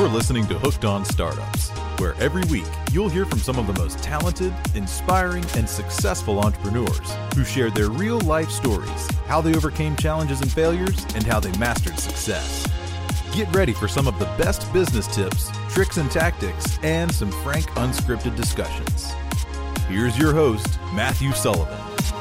listening to Hooked on Startups, where every week you'll hear from some of the most talented, inspiring, and successful entrepreneurs who share their real-life stories, how they overcame challenges and failures, and how they mastered success. Get ready for some of the best business tips, tricks and tactics, and some frank, unscripted discussions. Here's your host, Matthew Sullivan.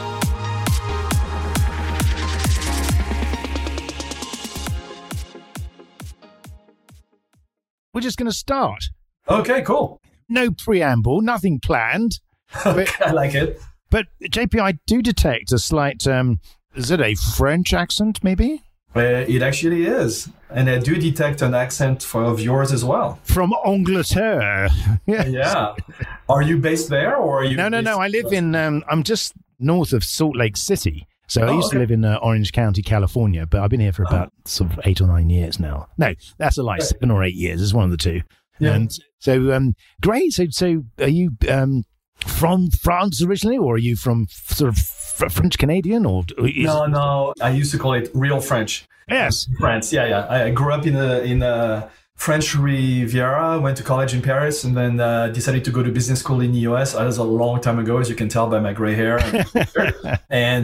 We're just going to start. Okay, cool. No preamble, nothing planned. Okay, I like it. But JP, I do detect a slight, is it a French accent maybe? It actually is. And I do detect an accent of yours as well. From Angleterre. Yeah. Are you based there or are you? No. I live in, I'm just north of Salt Lake City. So I used to live in Orange County, California, but I've been here for about sort of 8 or 9 years now. No, that's a lie. 7 or 8 years. It's one of the two. Yeah. And so, great. So are you from France originally, or are you from sort of French Canadian? Or No. I used to call it real French. Yes, France. Yeah. I grew up in a French Riviera, went to college in Paris, and then decided to go to business school in the US. That was a long time ago, as you can tell by my gray hair. And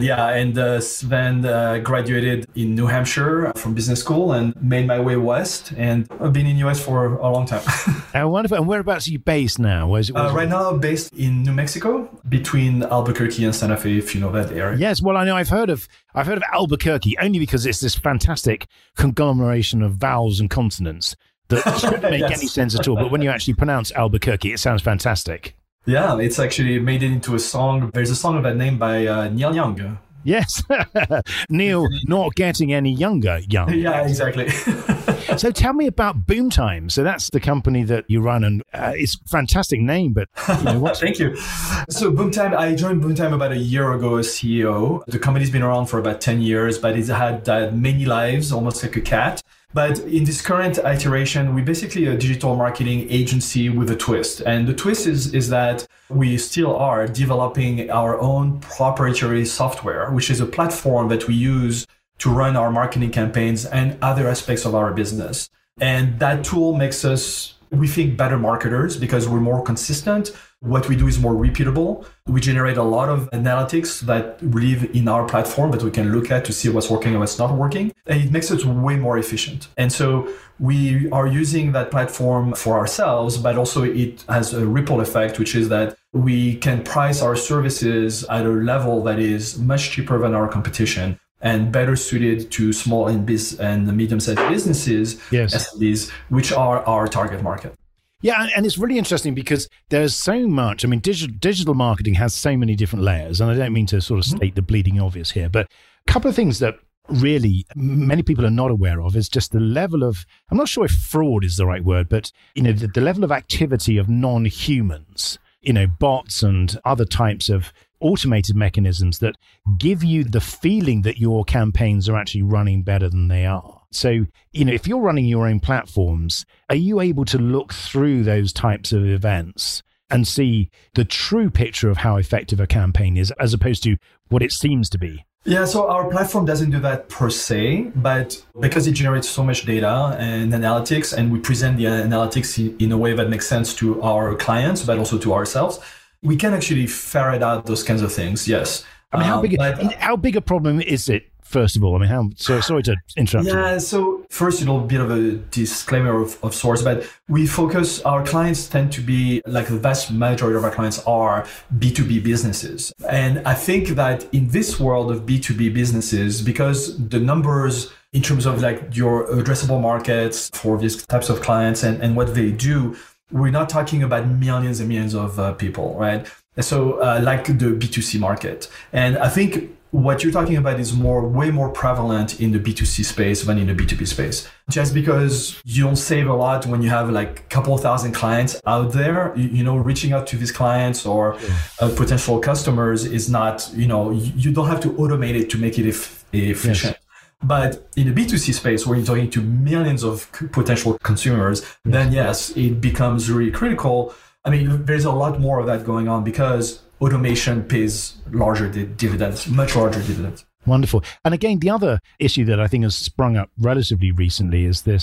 then graduated in New Hampshire from business school and made my way west. And I've been in the US for a long time. Wonderful. And whereabouts are you based now? Right now, I'm based in New Mexico, between Albuquerque and Santa Fe, if you know that area. Yes, well, I know I've heard of Albuquerque only because it's this fantastic conglomeration of vowels and consonants that shouldn't make any sense at all. But when you actually pronounce Albuquerque, it sounds fantastic. Yeah, it's actually made it into a song. There's a song of that name by Neil Young. Yes. Neil, not getting any younger, young. Yeah, exactly. So tell me about Boomtime. So that's the company that you run, and it's a fantastic name, but what? Thank you. So Boomtime, I joined Boomtime about a year ago as CEO. The company's been around for about 10 years, but it's had many lives, almost like a cat. But in this current iteration, we're basically a digital marketing agency with a twist. And the twist is that we still are developing our own proprietary software, which is a platform that we use to run our marketing campaigns and other aspects of our business. And that tool makes us, we think, better marketers because we're more consistent. What we do is more repeatable. We generate a lot of analytics that live in our platform that we can look at to see what's working and what's not working. And it makes us way more efficient. And so we are using that platform for ourselves, but also it has a ripple effect, which is that we can price our services at a level that is much cheaper than our competition and better suited to small and medium-sized businesses, SMBs, which are our target market. Yeah, and it's really interesting because there's so much. I mean, digital marketing has so many different layers, and I don't mean to sort of state the bleeding obvious here, but a couple of things that really many people are not aware of is just the level of, I'm not sure if fraud is the right word, but the level of activity of non-humans, bots and other types of automated mechanisms that give you the feeling that your campaigns are actually running better than they are. So, if you're running your own platforms, are you able to look through those types of events and see the true picture of how effective a campaign is as opposed to what it seems to be? Yeah, so our platform doesn't do that per se, but because it generates so much data and analytics, and we present the analytics in a way that makes sense to our clients, but also to ourselves, we can actually ferret out those kinds of things, yes. I mean, how big a problem is it, first of all? I mean, sorry to interrupt you. Yeah, so first, a bit of a disclaimer of sorts, but our clients tend to be, like the vast majority of our clients are B2B businesses. And I think that in this world of B2B businesses, because the numbers in terms of like your addressable markets for these types of clients and what they do, we're not talking about millions and millions of people, right? So like the B2C market. And I think what you're talking about is way more prevalent in the B2C space than in the B2B space. Just because you don't save a lot when you have like a couple of thousand clients out there, reaching out to these clients or potential customers is not, you don't have to automate it to make it efficient. Yes. But in the B2C space, where you're talking to millions of potential consumers, then yes, it becomes really critical. I mean, there's a lot more of that going on because automation pays larger dividends, much larger dividends. Wonderful. And again, the other issue that I think has sprung up relatively recently is this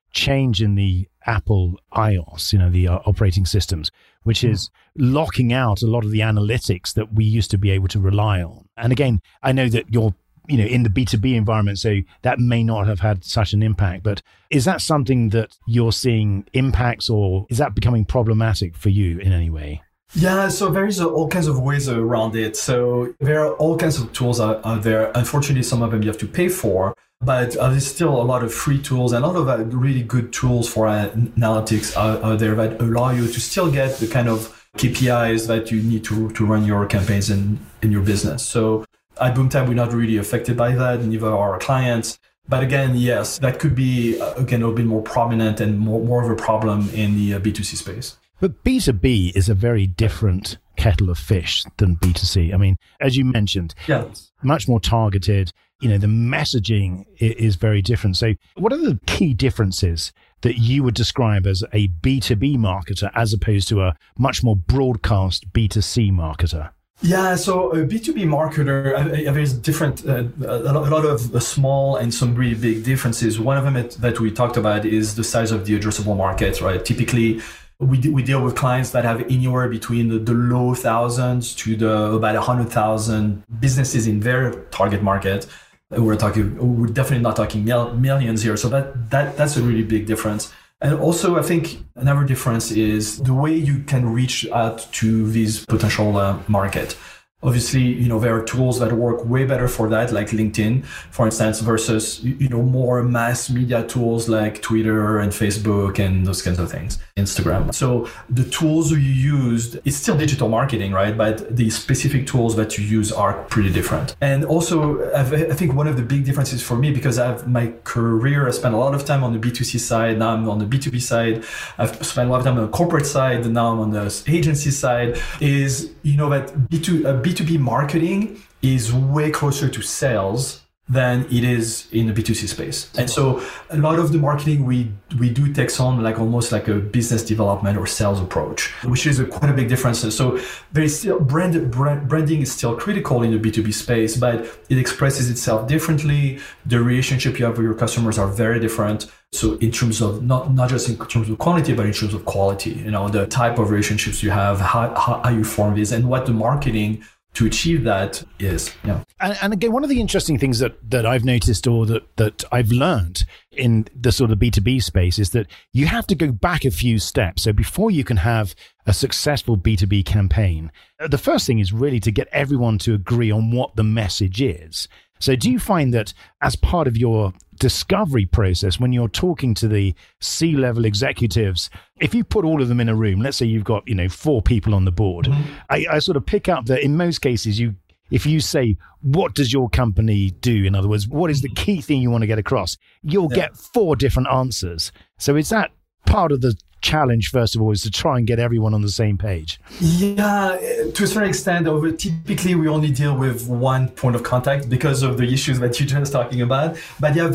change in the Apple iOS, the operating systems, which is locking out a lot of the analytics that we used to be able to rely on. And again, I know that you're in the B2B environment, so that may not have had such an impact. But is that something that you're seeing impacts, or is that becoming problematic for you in any way? Yeah, so there is all kinds of ways around it. So there are all kinds of tools out there. Unfortunately, some of them you have to pay for, but there's still a lot of free tools and a lot of really good tools for analytics out there that allow you to still get the kind of KPIs that you need to run your campaigns in your business. So at Boomtime, we're not really affected by that, neither are our clients. But again, yes, that could be, again, a little bit more prominent and more of a problem in the B2C space. But B2B is a very different kettle of fish than B2C. I mean, as you mentioned, much more targeted. The messaging is very different. So what are the key differences that you would describe as a B2B marketer as opposed to a much more broadcast B2C marketer? Yeah, so a B2B marketer, there's different, a lot of small and some really big differences. One of them that we talked about is the size of the addressable market, right? Typically, we deal with clients that have anywhere between the low thousands to about 100,000 businesses in their target market. We're definitely not talking millions here. So that's a really big difference. And also, I think another difference is the way you can reach out to these potential market. Obviously, there are tools that work way better for that, like LinkedIn, for instance, versus, more mass media tools like Twitter and Facebook and those kinds of things, Instagram. So the tools you used, it's still digital marketing, right? But the specific tools that you use are pretty different. And also, I think one of the big differences for me, because my career, I spent a lot of time on the B2C side, now I'm on the B2B side. I've spent a lot of time on the corporate side, and now I'm on the agency side, is, that B2B marketing is way closer to sales than it is in the B2C space. And so a lot of the marketing we do takes on almost like a business development or sales approach, which is quite a big difference. So there is still branding is still critical in the B2B space, but it expresses itself differently. The relationship you have with your customers are very different. So in terms of not just in terms of quantity, but in terms of quality, the type of relationships you have, how you form these, and what the marketing to achieve that is. Yeah. And again, one of the interesting things that I've noticed, or that I've learned in the sort of B2B space, is that you have to go back a few steps. So before you can have a successful B2B campaign, the first thing is really to get everyone to agree on what the message is. So do you find that as part of your discovery process, when you're talking to the C-level executives, if you put all of them in a room, let's say you've got 4 people on the board, I sort of pick up that in most cases, if you say, what does your company do? In other words, what is the key thing you want to get across? You'll get 4 different answers. So is that part of the challenge, first of all, is to try and get everyone on the same page? Yeah, to a certain extent, typically we only deal with one point of contact because of the issues that you're just talking about. But yeah,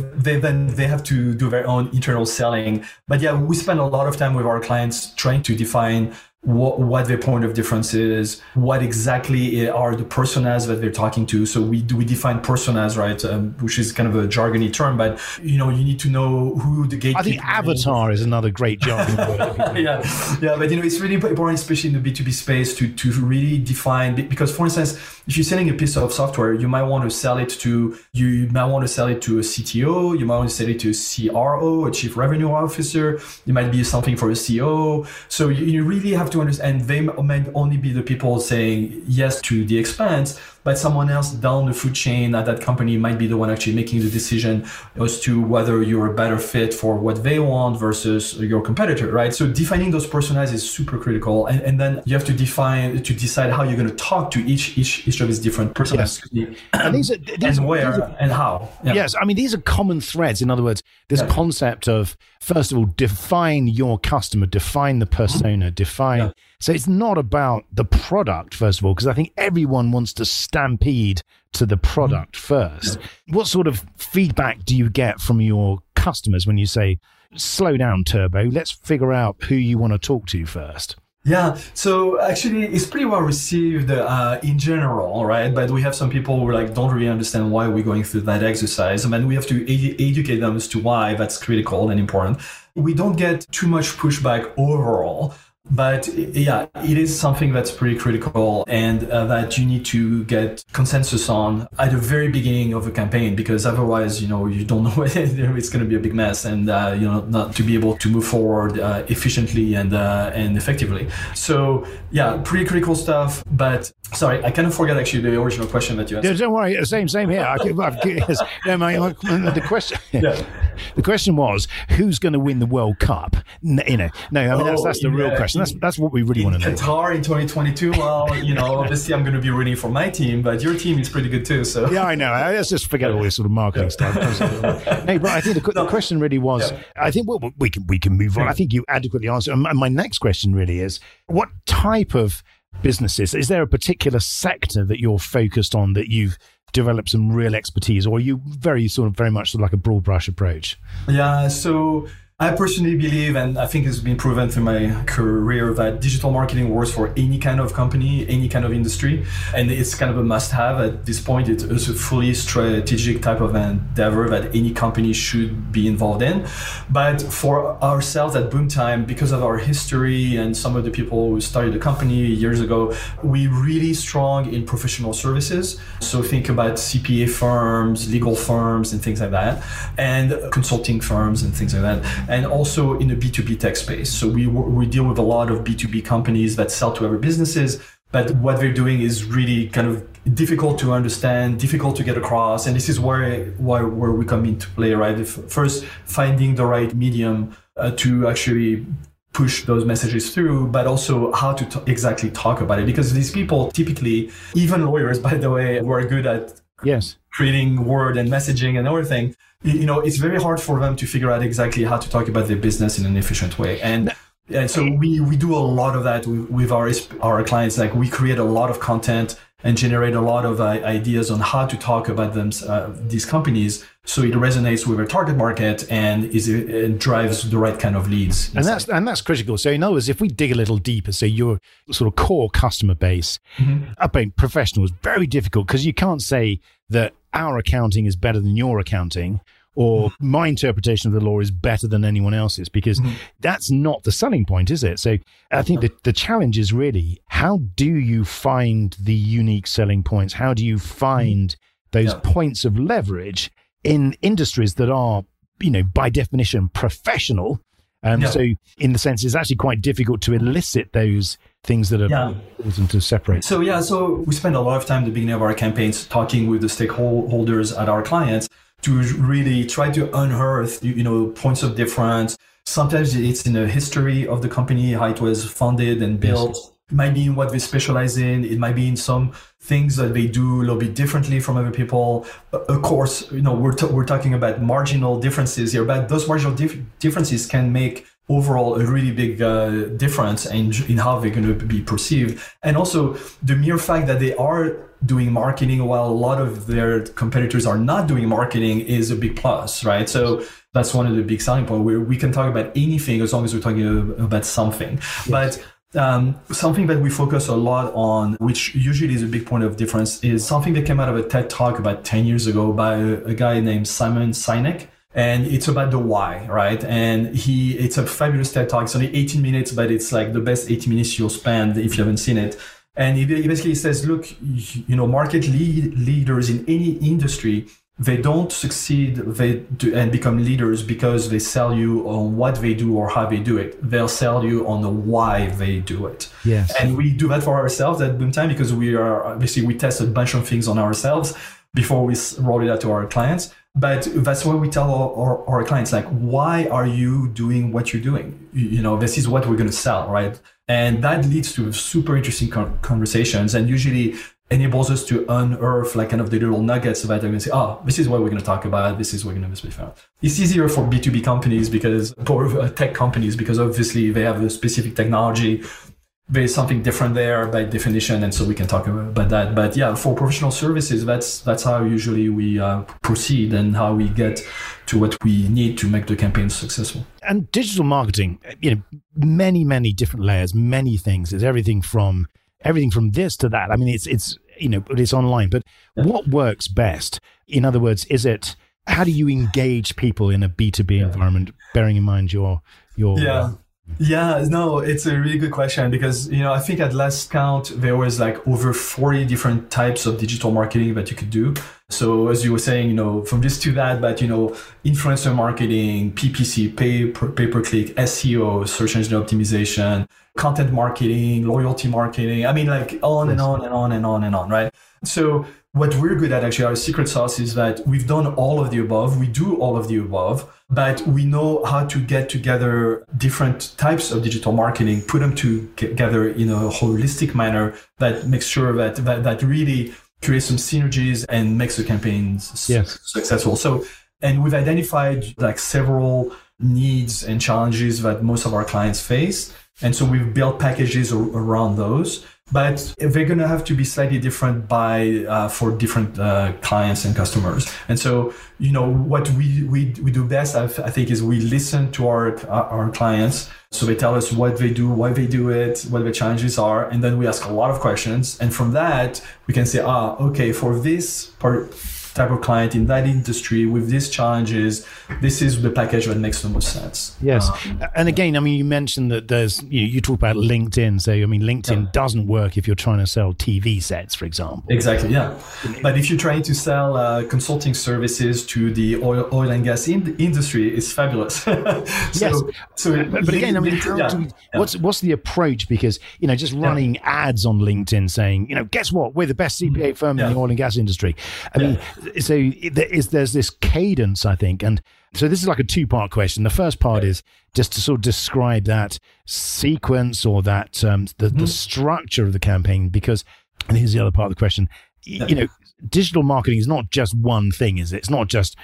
they have to do their own internal selling. But yeah, we spend a lot of time with our clients trying to define what their point of difference is, what exactly are the personas that they're talking to. So we define personas, right, which is kind of a jargony term, but you need to know who the gatekeeper is. I think avatar is another great jargon word. yeah, but it's really important, especially in the B2B space, to really define, because for instance, if you're selling a piece of software, you might want to sell it to a CTO, you might want to sell it to a CRO, a chief revenue officer, it might be something for a CEO. So you really have to understand, and they might only be the people saying yes to the expense, but someone else down the food chain at that company might be the one actually making the decision as to whether you're a better fit for what they want versus your competitor, right? So defining those personas is super critical, and then you have to decide how you're going to talk to each of these different personas. Yes. And these and where and how. Yeah. Yes, I mean, these are common threads. In other words, this concept of, first of all, define your customer, define the persona, define. Yeah. So it's not about the product, first of all, because I think everyone wants to stampede to the product first. What sort of feedback do you get from your customers when you say, slow down, Turbo, let's figure out who you want to talk to first? Yeah, so actually it's pretty well received in general, right? But we have some people who like don't really understand why we're going through that exercise. I mean, we have to educate them as to why that's critical and important. We don't get too much pushback overall. But yeah, it is something that's pretty critical and that you need to get consensus on at the very beginning of a campaign, because otherwise, you don't know it's going to be a big mess and, not to be able to move forward efficiently and effectively. So yeah, pretty critical stuff. But sorry, I kind of forgot actually the original question that you asked. Yeah, don't worry, same here. The question. Yeah. The question was, who's going to win the World Cup? No, I mean, that's the real question. That's what we really want to know. Qatar in 2022, well, obviously I'm going to be rooting for my team, but your team is pretty good too. So yeah, I know. Let's just forget all this sort of marketing stuff. No, but I think the question really was, I think we can move on. I think you adequately answered. And my next question really is, what type of businesses, is there a particular sector that you're focused on that you've develop some real expertise, or are you very much like a broad brush approach? Yeah, so I personally believe, and I think it's been proven through my career, that digital marketing works for any kind of company, any kind of industry, and it's kind of a must-have at this point. It's a fully strategic type of endeavor that any company should be involved in. But for ourselves at Boomtime, because of our history and some of the people who started the company years ago, we're really strong in professional services. So think about CPA firms, legal firms, and things like that, and consulting firms and things like that. And also in the B2B tech space. So we deal with a lot of B2B companies that sell to other businesses, but what they're doing is really kind of difficult to understand, difficult to get across. And this is where we come into play, right? First, finding the right medium to actually push those messages through, but also how to exactly talk about it. Because these people typically, even lawyers, by the way, who are good at creating word and messaging and everything, it's very hard for them to figure out exactly how to talk about their business in an efficient way. And so we do a lot of that with our clients. Like we create a lot of content and generate a lot of ideas on how to talk about these companies, so it resonates with our target market and it drives the right kind of leads. And that's critical. So in other words, if we dig a little deeper, so your sort of core customer base, being professional is very difficult, because you can't say that our accounting is better than your accounting, or my interpretation of the law is better than anyone else's, because that's not the selling point, is it? So I think that the challenge is really, how do you find the unique selling points? How do you find those points of leverage in industries that are, by definition, professional? So in the sense, it's actually quite difficult to elicit those things that are important to separate. So we spend a lot of time at the beginning of our campaigns talking with the stakeholders at our clients to really try to unearth, points of difference. Sometimes it's in the history of the company, how it was founded and built. Yes. It might be in what they specialize in. It might be in some things that they do a little bit differently from other people. Of course, we're talking about marginal differences here, but those marginal differences can make overall a really big difference in how they're going to be perceived. And also the mere fact that they are doing marketing while a lot of their competitors are not doing marketing is a big plus, right? So that's one of the big selling points, where we can talk about anything as long as we're talking about something. Yes. But something that we focus a lot on, which usually is a big point of difference, is something that came out of a TED Talk about 10 years ago by a guy named Simon Sinek. And it's about the why, right? And it's a fabulous TED Talk. It's only 18 minutes, but it's like the best 18 minutes you'll spend if you haven't seen it. And he basically says, look, market leaders in any industry, they don't succeed and become leaders because they sell you on what they do or how they do it. They'll sell you on the why they do it. Yes. And we do that for ourselves at Boomtime, because we test a bunch of things on ourselves before we roll it out to our clients. But that's why we tell our clients, like, why are you doing what you're doing? This is what we're going to sell, right? And that leads to super interesting conversations, and usually enables us to unearth like kind of the little nuggets that are going to say, this is what we're going to talk about. This is what we're going to speak about. It's easier for B2B companies for tech companies, because obviously they have a specific technology. There's something different there by definition, and so we can talk about that. But yeah, for professional services, that's how usually we proceed and how we get to what we need to make the campaign successful. And digital marketing, many different layers, many things. There's everything from this to that. I mean, it's but it's online. But what works best? In other words, how do you engage people in a B2B environment, bearing in mind your no, it's a really good question because, I think at last count, there was like over 40 different types of digital marketing that you could do. So as you were saying, from this to that, but, influencer marketing, PPC, pay-per-click, SEO, search engine optimization, content marketing, loyalty marketing. I mean, like on and on and on and on and on, right? So what we're good at, actually, our secret sauce is that we've done all of the above. We do all of the above, but we know how to get together different types of digital marketing, put them together in a holistic manner that makes sure that really creates some synergies and makes the campaigns successful. So, and we've identified like several needs and challenges that most of our clients face. And so we've built packages around those. But they're going to have to be slightly different for different clients and customers. And so, what we do best, I think, is we listen to our clients. So they tell us what they do, why they do it, what the challenges are. And then we ask a lot of questions. And from that, we can say, okay, for this type of client in that industry with these challenges, this is the package that makes the most sense. Yes. And again, I mean, you mentioned that there's, you talk about LinkedIn. So, I mean, LinkedIn doesn't work if you're trying to sell TV sets, for example. Exactly, yeah. But if you're trying to sell consulting services to the oil and gas industry, it's fabulous. But again, I mean, what's the approach? Because, just running ads on LinkedIn saying, guess what? We're the best CPA firm in the oil and gas industry. I mean, so there's this cadence, I think. And so this is like a two-part question. The first part is just to sort of describe that sequence or that the structure of the campaign, because, and here's the other part of the question, digital marketing is not just one thing, is it? It's not just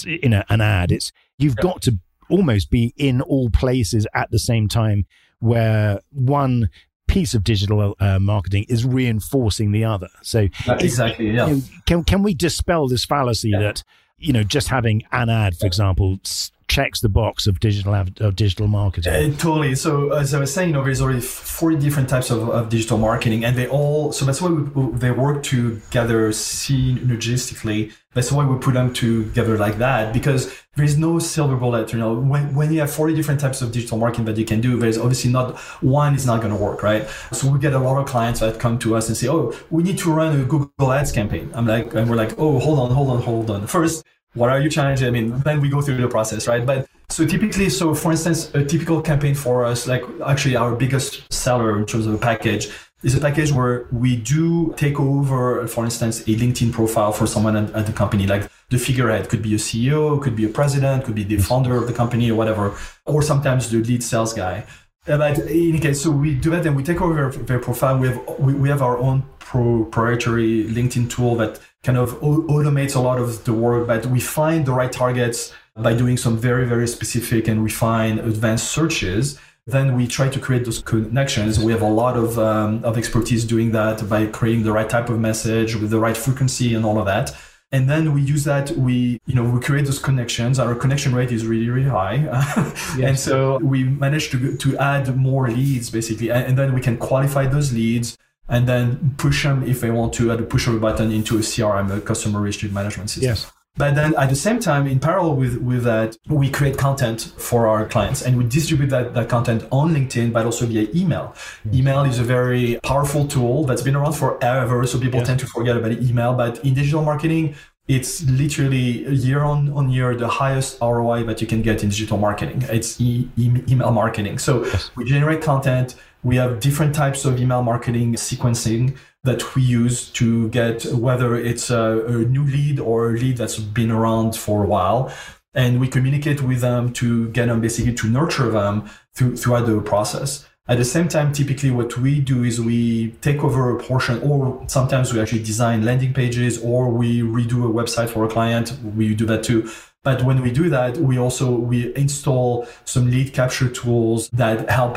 an ad. You've got to almost be in all places at the same time, where one piece of digital marketing is reinforcing the other. So exactly, can we dispel this fallacy that just having an ad, for example, checks the box of digital marketing? Totally. So as I was saying, there's already 40 different types of digital marketing, and so that's why they work together synergistically. That's why we put them together like that, because there's no silver bullet. When you have 40 different types of digital marketing that you can do, there's obviously not one is not going to work, right? So we get a lot of clients that come to us and say, "Oh, we need to run a Google Ads campaign." And we're like, "Oh, hold on. First, what are you challenging?" I mean, then we go through the process, right? But so typically, for instance, a typical campaign for us, like actually our biggest seller in terms of a package, is a package where we do take over, for instance, a LinkedIn profile for someone at the company, like the figurehead. Could be a CEO, could be a president, could be the founder of the company or whatever, or sometimes the lead sales guy. But in any case, so we do that and we take over their profile. We have our own proprietary LinkedIn tool that kind of automates a lot of the work, but we find the right targets by doing some very, very specific and refined advanced searches. Then we try to create those connections. We have a lot of expertise doing that by creating the right type of message with the right frequency and all of that. And then we use that, we create those connections. Our connection rate is really, really high. And so we manage to add more leads, basically. And then we can qualify those leads and then push them, if they want to, at the push of a button, into a CRM, a customer relationship management system. Yes. But then at the same time, in parallel with that, we create content for our clients and we distribute that content on LinkedIn, but also via email. Email is a very powerful tool that's been around forever. So people tend to forget about email, but in digital marketing, it's literally year on year, the highest ROI that you can get in digital marketing. It's email marketing. So we generate content. We have different types of email marketing sequencing that we use to get, whether it's a new lead or a lead that's been around for a while. And we communicate with them to get them basically to nurture them throughout the process. At the same time, typically what we do is we take over a portion, or sometimes we actually design landing pages, or we redo a website for a client. We do that too. But when we do that, we install some lead capture tools that help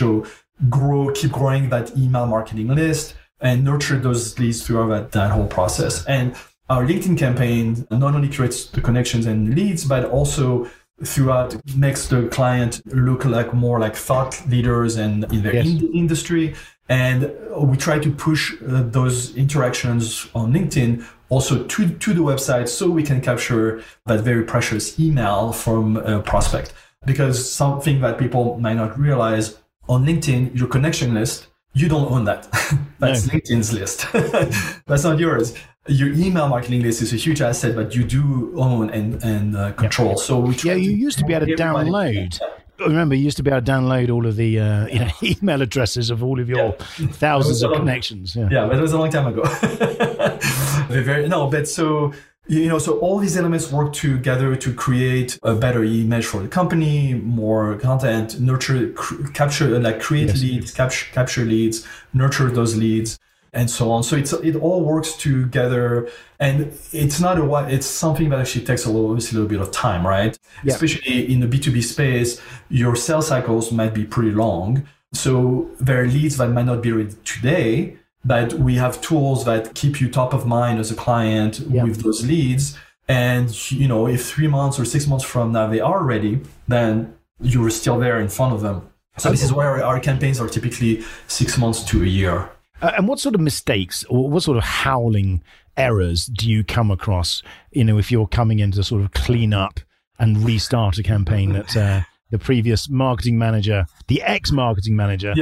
keep growing that email marketing list and nurture those leads throughout that whole process. And our LinkedIn campaign not only creates the connections and leads, but also throughout makes the client look like more like thought leaders and in their industry. And we try to push those interactions on LinkedIn also to the website so we can capture that very precious email from a prospect. Because something that people might not realize, on LinkedIn, your connection list, you don't own that. That's LinkedIn's list. That's not yours. Your email marketing list is a huge asset, but you do own and control. So we try you used to be able to download. Remember, you used to be able to download all of the email addresses of all of your thousands of connections. Yeah, but it was a long time ago. So all these elements work together to create a better image for the company, more content, create leads, capture leads, nurture those leads, and so on. So it all works together, and it's something that actually takes a little bit of time, right? Yeah. Especially in the B2B space, your sales cycles might be pretty long. So there are leads that might not be ready today, but we have tools that keep you top of mind as a client with those leads. And, if 3 months or 6 months from now they are ready, then you're still there in front of them. So this is where our campaigns are typically 6 months to a year. And what sort of mistakes or what sort of howling errors do you come across, if you're coming in to sort of clean up and restart a campaign that the previous marketing manager, the ex-marketing manager,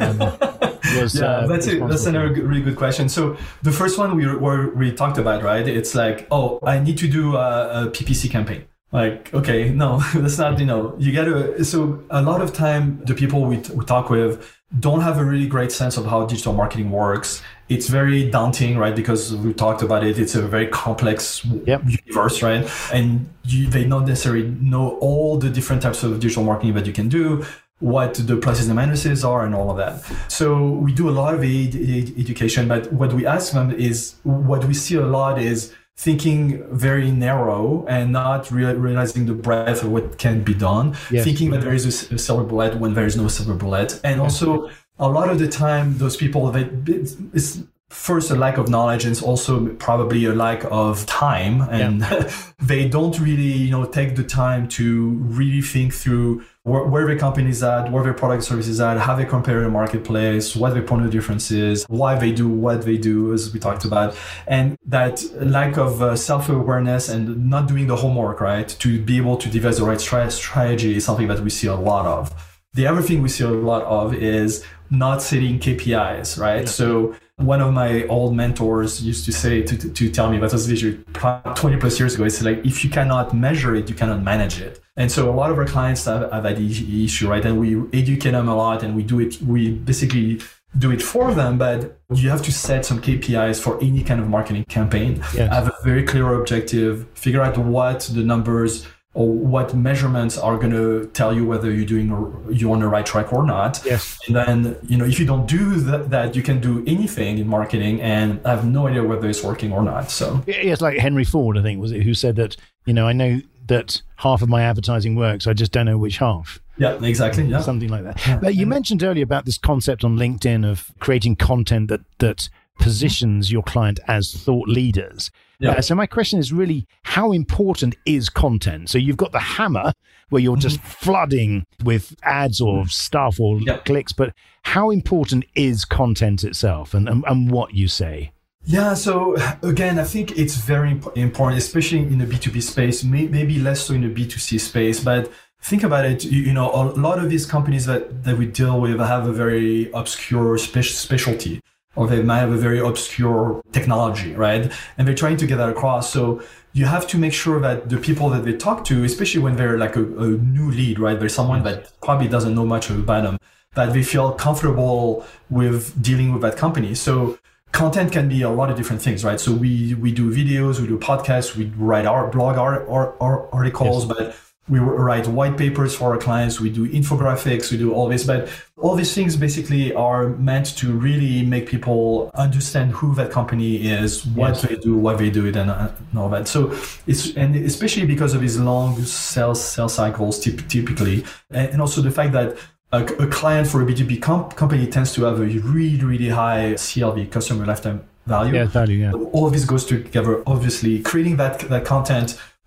was that's another really good question. So the first one we talked about, right? It's like, I need to do a PPC campaign. Like, okay, no, that's not, you gotta, so a lot of time the people we talk with don't have a really great sense of how digital marketing works. It's very daunting, right? Because we talked about it. It's a very complex universe, right? And they don't necessarily know all the different types of digital marketing that you can do, what the pluses and minuses are and all of that. So we do a lot of education, but what we ask them is, what we see a lot is thinking very narrow and not realizing the breadth of what can be done, thinking that there is a silver bullet when there is no silver bullet. And also a lot of the time, those people, it's first a lack of knowledge, and it's also probably a lack of time. And they don't really, take the time to really think through where their company is at, where their product service is at, how they compare in the marketplace, what their point of difference is, why they do what they do, as we talked about. And that lack of self-awareness and not doing the homework, right, to be able to devise the right strategy is something that we see a lot of. The other thing we see a lot of is not setting KPIs, right? So one of my old mentors used to say, to tell me, that was literally 20 plus years ago, it's like, if you cannot measure it, you cannot manage it. And so a lot of our clients have that issue, right? And we educate them a lot, and we basically do it for them, but you have to set some KPIs for any kind of marketing campaign. Have a very clear objective, figure out what the numbers or what measurements are going to tell you whether you're on the right track or not. And then, if you don't do that, you can do anything in marketing and have no idea whether it's working or not. So it's like Henry Ford, I think, was it, who said that, I know that half of my advertising works, I just don't know which half. Yeah, exactly. Yeah. Something like that. But you mentioned earlier about this concept on LinkedIn of creating content that positions your client as thought leaders. So my question is really, how important is content? So you've got the hammer where you're just flooding with ads or stuff or clicks, but how important is content itself and what you say? Yeah, so again, I think it's very important, especially in the B2B space, maybe less so in the B2C space, but think about it, a lot of these companies that we deal with have a very obscure specialty, or they might have a very obscure technology, right? And they're trying to get that across. So you have to make sure that the people that they talk to, especially when they're like a new lead, right? There's someone that probably doesn't know much about them, that they feel comfortable with dealing with that company. So content can be a lot of different things, right? So we do videos, we do podcasts, we write our blog articles, but we write white papers for our clients, we do infographics, we do all this, but all these things basically are meant to really make people understand who that company is, what they do, why they do it, and all that. So and especially because of these long sales cycles typically, and also the fact that a client for a B2B company tends to have a really, really high CLV, customer lifetime value. All of this goes together, obviously. Creating that content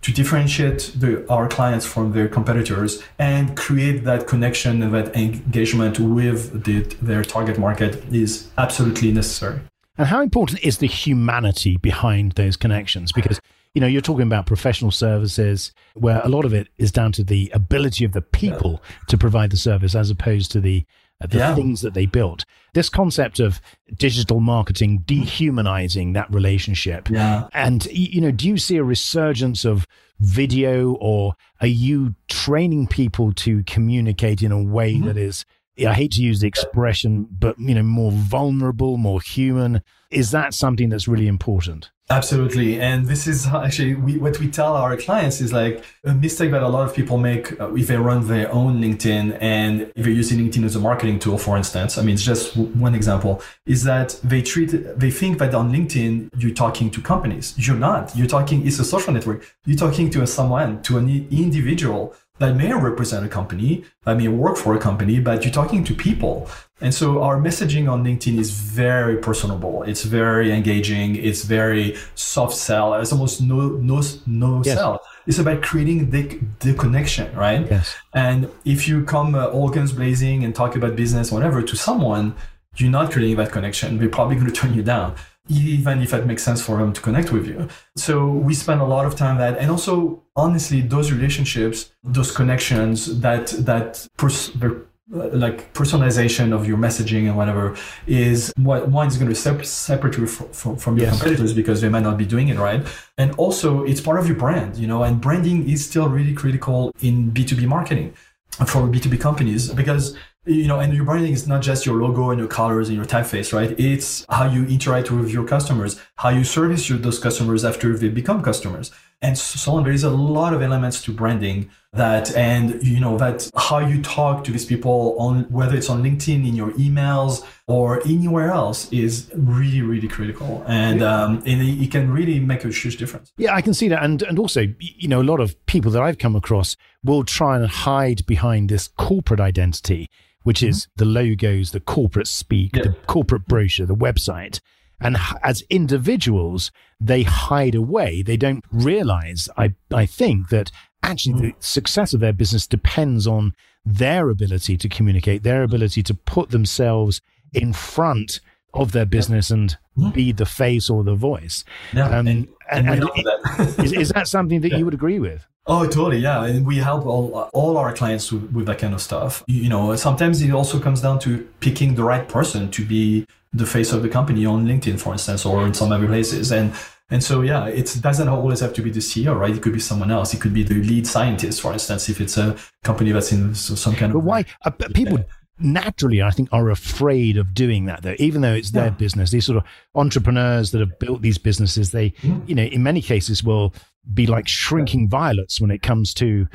to differentiate our clients from their competitors and create that connection and that engagement with their target market is absolutely necessary. And how important is the humanity behind those connections? Because, you're talking about professional services where a lot of it is down to the ability of the people to provide the service as opposed to the things that they built. This concept of digital marketing dehumanizing that relationship. Yeah. And, do you see a resurgence of video, or are you training people to communicate in a way that is, I hate to use the expression, but, more vulnerable, more human? Is that something that's really important? Absolutely. And this is actually what we tell our clients is like a mistake that a lot of people make if they run their own LinkedIn and if they're using LinkedIn as a marketing tool, for instance. I mean, it's just one example, is that they think that on LinkedIn, you're talking to companies. You're not. It's a social network. You're talking to an individual that may represent a company, that may work for a company, but you're talking to people. And so our messaging on LinkedIn is very personable. It's very engaging. It's very soft sell. It's almost no sell. It's about creating the connection, right? Yes. And if you come all guns blazing and talk about business, whatever, to someone, you're not creating that connection. They're probably going to turn you down, even if it makes sense for them to connect with you. So we spend a lot of time that, and also honestly, those relationships, those connections, like personalization of your messaging and whatever is what one is going to separate you from your competitors because they might not be doing it right. And also it's part of your brand, and branding is still really critical in B2B marketing for B2B companies because and your branding is not just your logo and your colors and your typeface, right? It's how you interact with your customers, how you service those customers after they become customers, and so on. There is a lot of elements to branding that how you talk to these people on whether it's on LinkedIn, in your emails, or anywhere else is really, really critical. And it can really make a huge difference. Yeah, I can see that. And also, a lot of people that I've come across will try and hide behind this corporate identity, which is the logos, the corporate speak, the corporate brochure, the website. And as individuals, they hide away. They don't realize, I think, that actually the success of their business depends on their ability to communicate, their ability to put themselves in front of their business and be the face or the voice. Yeah, is that something that you would agree with? Oh, totally. Yeah. And we help all our clients with that kind of stuff. Sometimes it also comes down to picking the right person to be the face of the company on LinkedIn, for instance, or in some other places. And so, it doesn't always have to be the CEO, right? It could be someone else. It could be the lead scientist, for instance, if it's a company that's in some kind of... But why? People naturally, I think, are afraid of doing that, though, even though it's their business. These sort of entrepreneurs that have built these businesses, they, in many cases will be like shrinking violets when it comes to,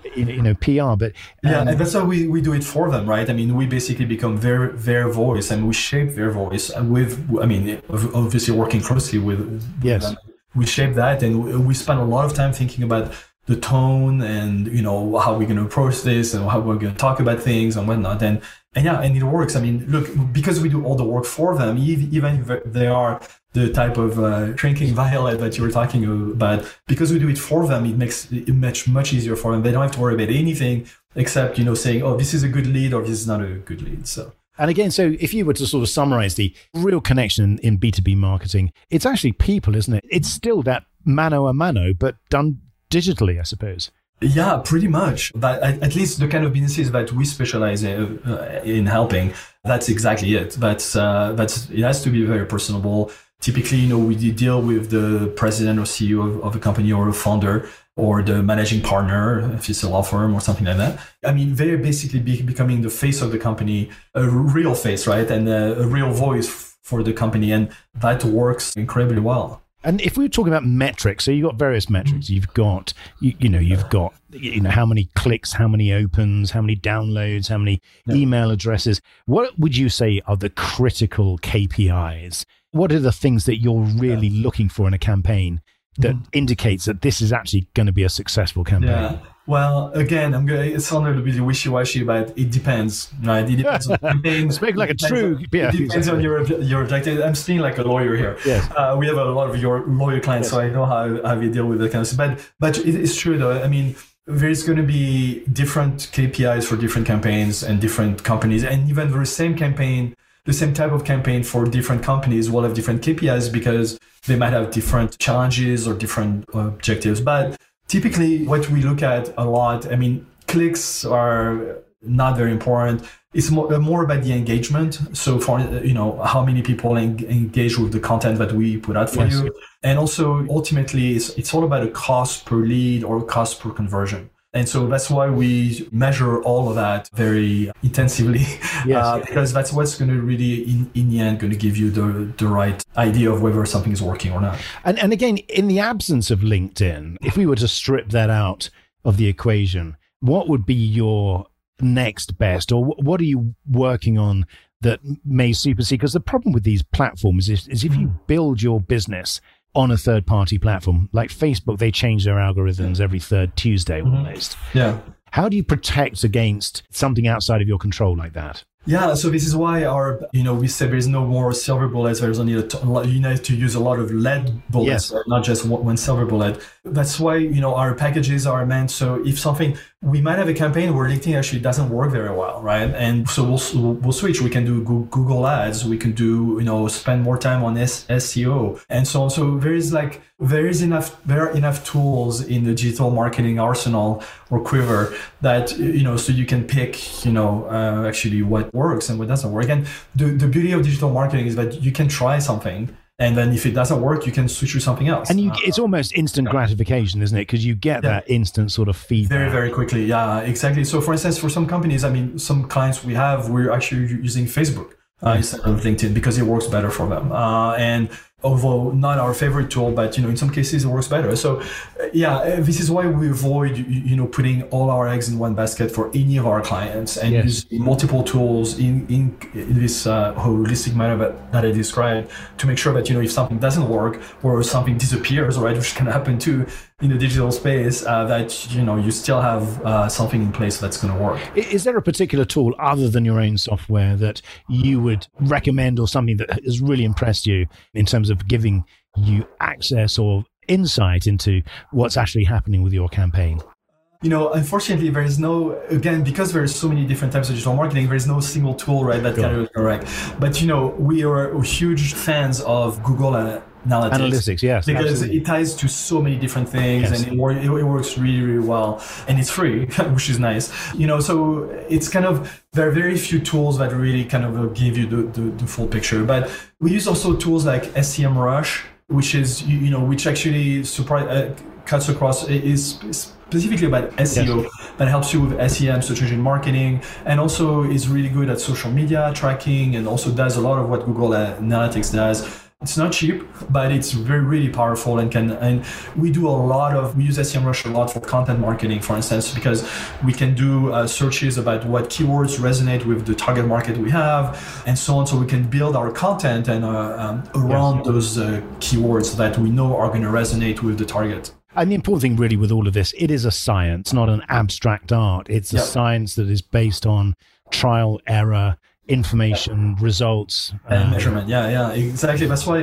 PR. But and that's how we do it for them, right? I mean, we basically become their voice and we shape their voice obviously working closely with them. We shape that, and we spend a lot of time thinking about the tone and how we're going to approach this and how we're going to talk about things and whatnot. And it works. I mean, look, because we do all the work for them, even if they are the type of shrinking violet that you were talking about, because we do it for them, it makes it much easier for them. They don't have to worry about anything except saying, oh, this is a good lead or this is not a good lead. So. And again, so if you were to sort of summarize the real connection in B2B marketing, it's actually people, isn't it? It's still that mano a mano, but done digitally, I suppose. Yeah, pretty much. But at least the kind of businesses that we specialize in helping, that's exactly it. That's it has to be very personable. Typically, we deal with the president or CEO of a company or a founder or the managing partner, if it's a law firm or something like that. I mean, they're basically becoming the face of the company, a real face, right? And a real voice for the company. And that works incredibly well. And if we were talking about metrics, so you've got various metrics. You've got, you've got how many clicks, how many opens, how many downloads, how many email addresses. What would you say are the critical KPIs? What are the things that you're really looking for in a campaign that indicates that this is actually going to be a successful campaign? Yeah. Well, again, it sounds a little bit wishy-washy, but it depends, right? It depends on the campaign. Speak like a true... It depends on your objective. I'm speaking like a lawyer here. Yes. We have a lot of your lawyer clients, so I know how we deal with that kind of stuff. But it is true, though. I mean, there's going to be different KPIs for different campaigns and different companies. And even the same campaign, the same type of campaign for different companies will have different KPIs because they might have different challenges or different objectives. But typically, what we look at a lot, I mean, clicks are not very important. It's more about the engagement. So for, how many people engage with the content that we put out for you. And also, ultimately, it's all about a cost per lead or cost per conversion. And so that's why we measure all of that very intensively, because that's what's going to really, in the end, going to give you the right idea of whether something is working or not. And again, in the absence of LinkedIn, if we were to strip that out of the equation, what would be your next best, or what are you working on that may supersede? Because the problem with these platforms is if you build your business on a third-party platform, like Facebook, they change their algorithms every third Tuesday almost. Yeah. How do you protect against something outside of your control like that? Yeah, so this is why we said there's no more silver bullets. There's only you need to use a lot of lead bullets, not just one silver bullet. That's why, our packages are meant. So if we might have a campaign where LinkedIn actually doesn't work very well, right? And so we'll switch. We can do Google Ads. We can do, spend more time on SEO and so on. So there are enough tools in the digital marketing arsenal or quiver that, so you can pick, actually what works and what doesn't work. And the beauty of digital marketing is that you can try something, and then if it doesn't work, you can switch to something else. And it's almost instant gratification, isn't it? Because you get that instant sort of feedback. Very, very quickly. Yeah, exactly. So for instance, for some companies, some clients we're actually using Facebook instead of LinkedIn because it works better for them. And although not our favorite tool, but in some cases it works better. So this is why we avoid putting all our eggs in one basket for any of our clients, and use multiple tools in this holistic manner that I described to make sure that if something doesn't work or something disappears, right, which can happen too in the digital space, that you still have something in place that's going to work. Is there a particular tool other than your own software that you would recommend, or something that has really impressed you in terms of giving you access or insight into what's actually happening with your campaign? Unfortunately, there is no, again, because there's so many different types of digital marketing, there is no single tool, right, that can be correct. But, we are huge fans of Google Analytics, yes, because absolutely. It ties to so many different things, and it works really, really well, and it's free, which is nice. So it's kind of, there are very few tools that really kind of give you the full picture. But we use also tools like SEMrush, which is which actually cuts across, is specifically about SEO, that helps you with SEM, search engine marketing, and also is really good at social media tracking, and also does a lot of what Google Analytics does. It's not cheap, but it's really powerful, and we use SEMrush a lot for content marketing, for instance, because we can do searches about what keywords resonate with the target market we have, and so on. So we can build our content and around those keywords that we know are going to resonate with the target. And the important thing really with all of this, it is a science, not an abstract art. It's a science that is based on trial, error, information, results, and measurement. Yeah, exactly. That's why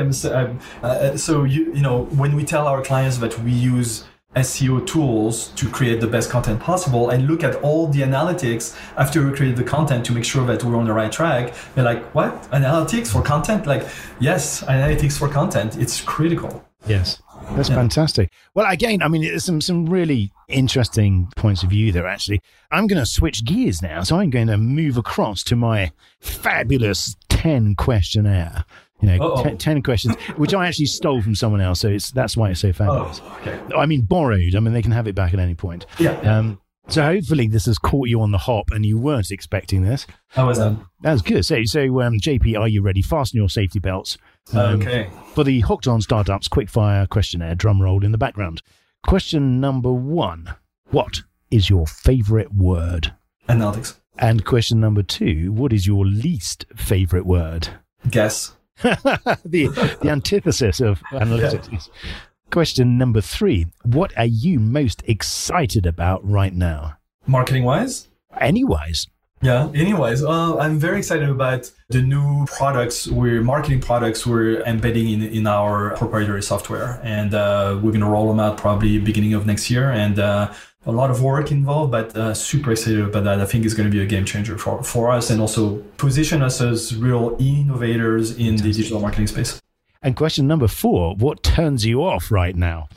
when we tell our clients that we use SEO tools to create the best content possible and look at all the analytics after we create the content to make sure that we're on the right track, they're like, what? Analytics for content? Like, yes, analytics for content. It's critical. Yes. That's fantastic. Well, again, I mean, there's some really interesting points of view there, actually. I'm going to switch gears now. So I'm going to move across to my fabulous 10 questionnaire. 10 questions, which I actually stole from someone else. So that's why it's so fabulous. Oh, okay. I mean, borrowed. I mean, they can have it back at any point. Yeah. So hopefully this has caught you on the hop and you weren't expecting this. How was that? That was good. So JP, are you ready? Fasten your safety belts. Okay. For the Hooked on Startups quickfire questionnaire, drum roll in the background. Question number 1. What is your favorite word? Analytics. And question number 2. What is your least favorite word? Guess. the antithesis of analytics. Question number 3. What are you most excited about right now? Marketing wise? Anyways. Yeah, anyways, I'm very excited about the new marketing products we're embedding in our proprietary software. And we're going to roll them out probably beginning of next year. And a lot of work involved, but super excited about that. I think it's going to be a game changer for us and also position us as real innovators in the digital marketing space. And question number 4, what turns you off right now?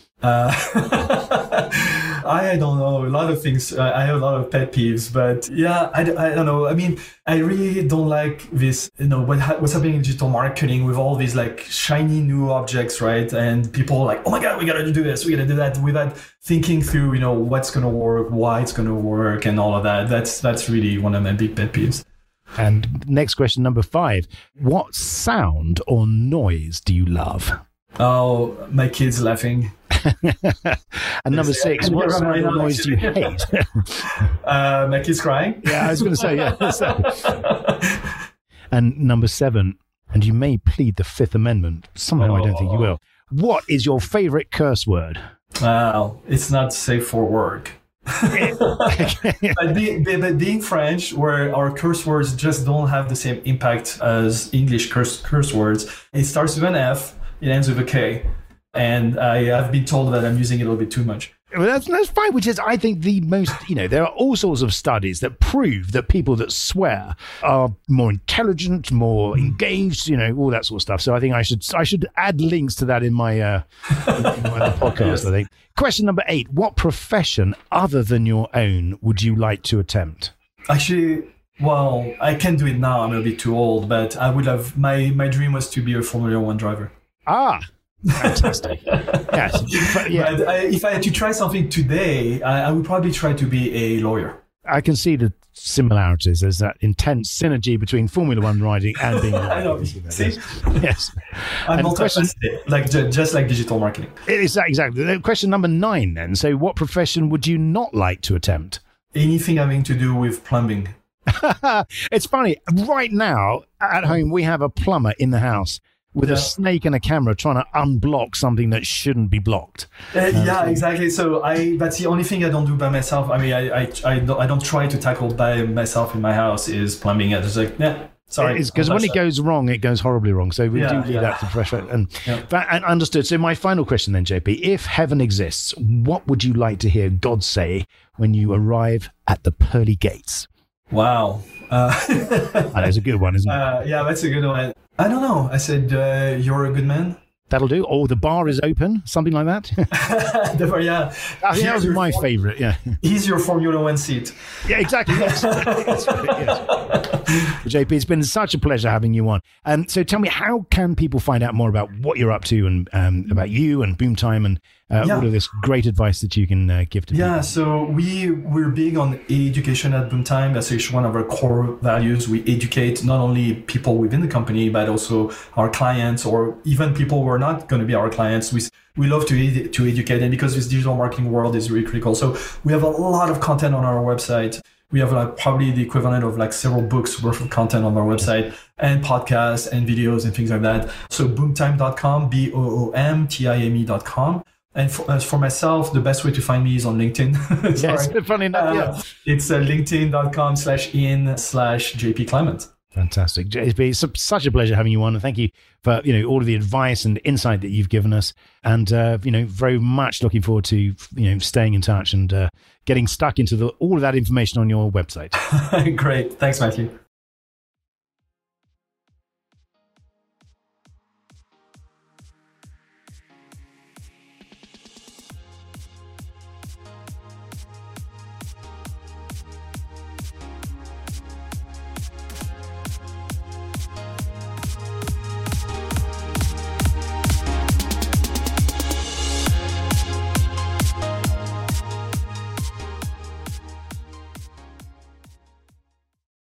I don't know, a lot of things. I have a lot of pet peeves, but yeah, I don't know. I mean, I really don't like this, what's happening in digital marketing with all these like shiny new objects, right? And people are like, oh my God, we got to do this, we got to do that, without thinking through, what's going to work, why it's going to work, and all of that. That's really one of my big pet peeves. And next question, number 5, what sound or noise do you love? Oh, my kids laughing. And number 6, what sound or noise do you hate? My kids crying. Yeah, I was going to say, yeah. And number 7, and you may plead the Fifth Amendment. Somehow I don't think you will. What is your favorite curse word? Well, it's not safe for work. But being French, where our curse words just don't have the same impact as English curse words, it starts with an F, it ends with a K. And I have been told that I'm using it a little bit too much. Well, that's fine, which is, I think, the most, there are all sorts of studies that prove that people that swear are more intelligent, more engaged, all that sort of stuff. So I think I should add links to that in my, in my podcast, yes. I think. Question number 8, what profession other than your own would you like to attempt? Actually, well, I can't do it now. I'm a bit too old, but I would have, my dream was to be a Formula 1 driver. Ah, fantastic. Yes. But if I had to try something today, I would probably try to be a lawyer. I can see the similarities. There's that intense synergy between Formula 1 riding and being a lawyer. I know. See? Yes. I'm multifaceted, just like digital marketing. Exactly. Question number 9 then. So what profession would you not like to attempt? Anything having to do with plumbing. It's funny. Right now, at home, we have a plumber in the house with a snake and a camera trying to unblock something that shouldn't be blocked. Exactly. So that's the only thing I don't do by myself. I mean, I don't try to tackle by myself in my house is plumbing. I just like, sorry. Because when it goes wrong, it goes horribly wrong. So we do leave that to pressure. And understood. So my final question then, JP, if heaven exists, what would you like to hear God say when you arrive at the pearly gates? Wow. That's a good one, isn't it? Yeah, that's a good one. I don't know. I said, you're a good man. That'll do. Or the bar is open, something like that. Yeah. I think that was my favourite, yeah. Here's your Formula 1 seat. Yeah, exactly. Yes. Yes. JP, it's been such a pleasure having you on. So tell me, how can people find out more about what you're up to and about you and Boomtime and all of this great advice that you can give to people? Yeah, so we're big on education at Boomtime. That's actually one of our core values. We educate not only people within the company, but also our clients or even people who are not going to be our clients. We love to educate, and because this digital marketing world is really critical. So we have a lot of content on our website. We have probably the equivalent of several books worth of content on our website and podcasts and videos and things like that. So boomtime.com, BOOMTIME.com. And for myself, the best way to find me is on LinkedIn. Yes, funny enough, It's linkedin.com/in/JP Clement. Fantastic. JP, it's such a pleasure having you on. And thank you for, all of the advice and insight that you've given us. And, very much looking forward to, staying in touch and getting stuck into all of that information on your website. Great. Thanks, Matthew.